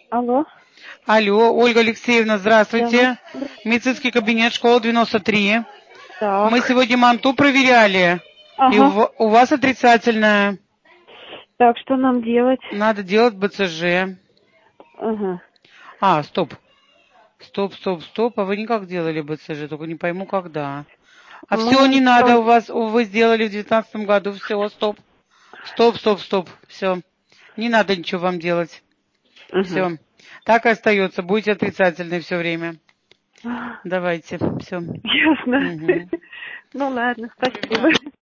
Алло. Алло, Ольга Алексеевна, здравствуйте. Да. Медицинский кабинет, школа 93. Так. Мы сегодня манту проверяли, и Ага. у вас отрицательное. Так, что нам делать? Надо делать БЦЖ. Ага. Стоп. А вы никак делали БЦЖ, только не пойму, когда. А все Мы не надо что? у вас, вы сделали в 19 году, все, стоп. Все. Не надо ничего вам делать. Ага. Все. Так и остается, будете отрицательны все время. Давайте, все. Ясно. Угу. Ну ладно, спасибо.